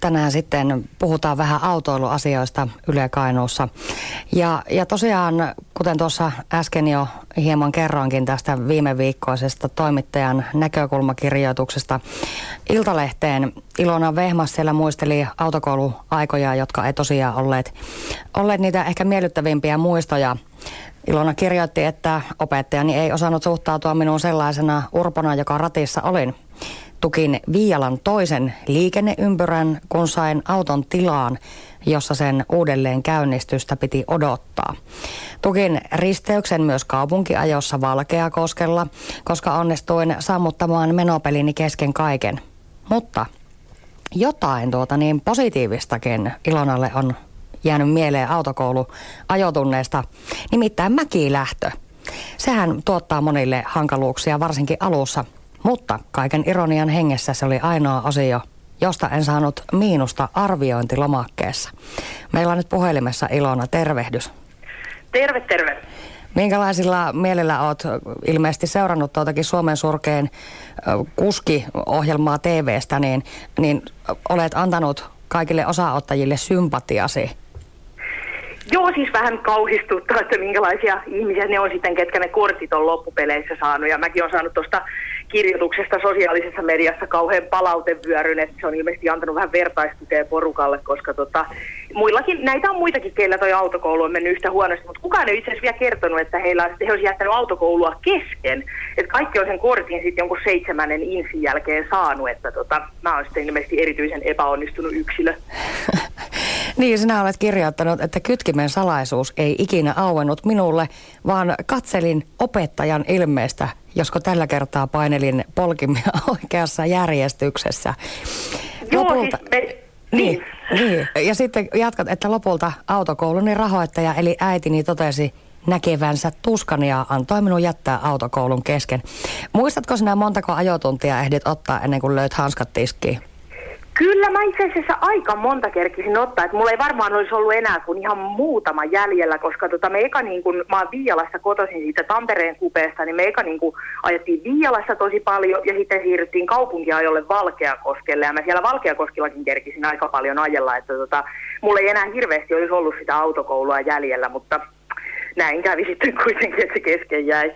tänään sitten puhutaan vähän autoiluasioista Yle Kainuussa. Ja tosiaan, kuten tuossa äsken jo hieman kerroinkin tästä viime viikkoisesta toimittajan näkökulmakirjoituksesta Iltalehteen, Ilona Vehmas siellä muisteli autokouluaikoja, jotka ei tosiaan olleet niitä ehkä miellyttävimpiä muistoja. Ilona kirjoitti, että opettajani ei osannut suhtautua minuun sellaisena urpona, joka ratissa olin. Tukin Viialan toisen liikenneympyrän, kun sain auton tilaan, jossa sen uudelleen käynnistystä piti odottaa. Tukin risteyksen myös kaupunkiajossa Valkeakoskella, koska onnistuin sammuttamaan menopelini kesken kaiken. Mutta jotain positiivistakin Ilonalle on jäänyt mieleen autokouluajotunneista, nimittäin mäkilähtö. Sehän tuottaa monille hankaluuksia, varsinkin alussa, mutta kaiken ironian hengessä se oli ainoa osio, josta en saanut miinusta arviointilomakkeessa. Meillä on nyt puhelimessa Ilona, tervehdys. Terve. Minkälaisilla mielellä olet ilmeisesti seurannut tuotakin Suomen surkein kuski-ohjelmaa TV:stä, niin olet antanut kaikille osaottajille sympatiasi? Joo, siis vähän kauhistuttaa, että minkälaisia ihmisiä ne on sitten, ketkä ne kortit on loppupeleissä saanut. Ja mäkin olen saanut tuosta kirjoituksesta sosiaalisessa mediassa kauhean palautevyöryn, että se on ilmeisesti antanut vähän vertaistukea porukalle, koska näitä on muitakin, keillä toi autokoulu on mennyt yhtä huonosti, mutta kukaan ei itse asiassa vielä kertonut, että he olisi jättänyt autokoulua kesken. Että kaikki on sen kortin sitten jonkun 7. insin jälkeen saanut, että mä oon sitten ilmeisesti erityisen epäonnistunut yksilö. Niin, sinä olet kirjoittanut, että kytkimen salaisuus ei ikinä auennut minulle, vaan katselin opettajan ilmeestä, josko tällä kertaa painelin polkimia oikeassa järjestyksessä. Lopulta... Niin. Ja sitten jatkat, että lopulta autokouluni rahoittaja eli äitini totesi näkevänsä tuskani ja antoi minun jättää autokoulun kesken. Muistatko sinä montako ajotuntia ehdit ottaa ennen kuin löit hanskat tiskiin? Kyllä mä itse asiassa aika monta kerkisin ottaa, että mulla ei varmaan olisi ollut enää kuin ihan muutama jäljellä, koska me eka mä oon Viialassa kotoisin siitä Tampereen kupeesta, niin me eka ajettiin Viialassa tosi paljon ja sitten siirryttiin kaupunkiajolle Valkeakoskelle ja mä siellä Valkeakoskellakin kerkisin aika paljon ajella, että mulla ei enää hirveästi olisi ollut sitä autokoulua jäljellä, mutta näin kävi sitten kuitenkin, että se kesken jäi.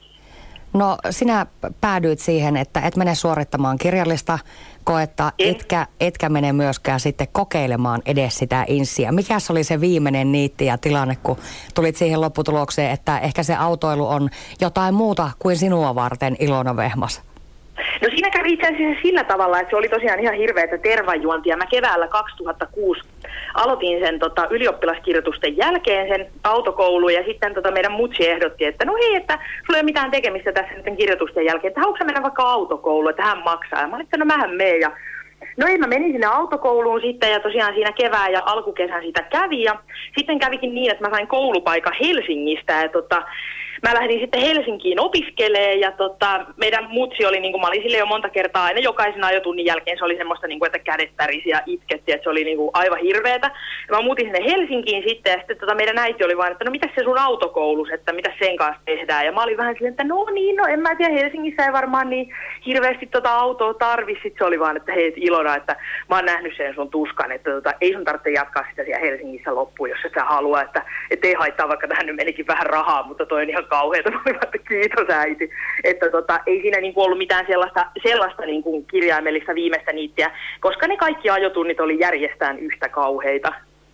No sinä päädyit siihen, että et mene suorittamaan kirjallista koetta, etkä mene myöskään sitten kokeilemaan edes sitä inssiä. Mikäs oli se viimeinen niitti ja tilanne, kun tulit siihen lopputulokseen, että ehkä se autoilu on jotain muuta kuin sinua varten, Ilona Vehmas? No siinä kävi itse asiassa sillä tavalla, että se oli tosiaan ihan hirveätä tervajuontia. Mä keväällä 2006 aloitin sen ylioppilaskirjoitusten jälkeen sen autokouluun ja sitten meidän mutsi ehdotti, että no hei, että sulla ei ole mitään tekemistä tässä sitten kirjoitusten jälkeen, että haluatko mennä vaikka autokouluun, että hän maksaa. Ja mä olin, että no mähän menen ja no ei, mä menin sinne autokouluun sitten ja tosiaan siinä kevään ja alkukesän sitä kävi ja sitten kävikin niin, että mä sain koulupaikan Helsingistä ja mä lähdin sitten Helsinkiin opiskelemaan ja meidän mutsi oli, niin kuin mä olin sille jo monta kertaa aina jokaisen ajotunnin jälkeen, se oli semmoista, niin kuin, että kädet tärisi ja itkettiin, että se oli niin kuin aivan hirveetä. Ja mä muutin sinne Helsinkiin sitten ja sitten meidän äiti oli vaan, että no mitäs se sun autokoulus, että mitä sen kanssa tehdään. Ja mä olin vähän silleen, että no en mä tiedä, Helsingissä ei varmaan niin hirveästi autoa tarvi. Sitten se oli vaan, että hei Ilona, että mä oon nähnyt sen sun tuskan, että ei sun tarvitse jatkaa sitä siellä Helsingissä loppuun, jos et sä halua, että ei haittaa, vaikka tähän nyt menikin vähän rahaa, mutta toi on ihan kauheeta, että kiitos äiti, että ei siinä ollut mitään sellaista kirjaimellista viimeistä niittiä, koska ne kaikki ajotunnit oli järjestään yhtä kauheita.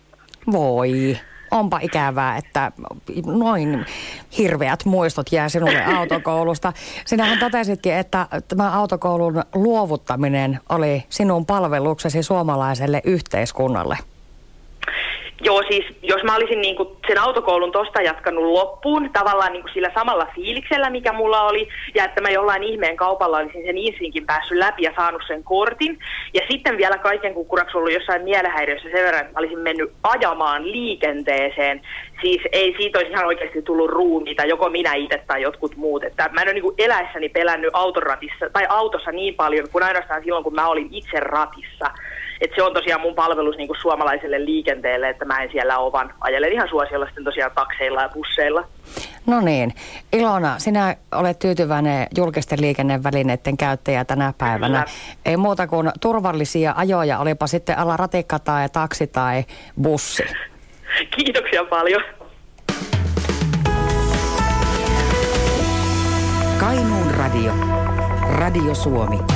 Voi, onpa ikävää, että noin hirveät muistot jää sinulle autokoulusta. Sinähän totesitkin, että tämä autokoulun luovuttaminen oli sinun palveluksesi suomalaiselle yhteiskunnalle. Joo, siis jos mä olisin sen autokoulun tosta jatkanut loppuun, tavallaan sillä samalla fiiliksellä, mikä mulla oli, ja että mä jollain ihmeen kaupalla olisin sen insinkin päässyt läpi ja saanut sen kortin, ja sitten vielä kaiken kukkuraksi ollut jossain mielenhäiriössä sen verran, että mä olisin mennyt ajamaan liikenteeseen, siis ei siitä olisi ihan oikeasti tullut ruumiita, joko minä itse tai jotkut muut, että mä en ole eläessäni pelännyt autoratissa, tai autossa niin paljon kuin ainoastaan silloin, kun mä olin itse ratissa. Että se on tosiaan mun palvelus suomalaiselle liikenteelle, että mä en siellä ole, vaan ajelen ihan suosiolla sitten tosiaan takseilla ja busseilla. No niin. Ilona, sinä olet tyytyväinen julkisten liikennevälineiden käyttäjä tänä päivänä. Kyllä. Ei muuta kuin turvallisia ajoja, olipa sitten alla ratikka tai taksi tai bussi. Kiitoksia paljon. Kainuun radio. Radio Suomi.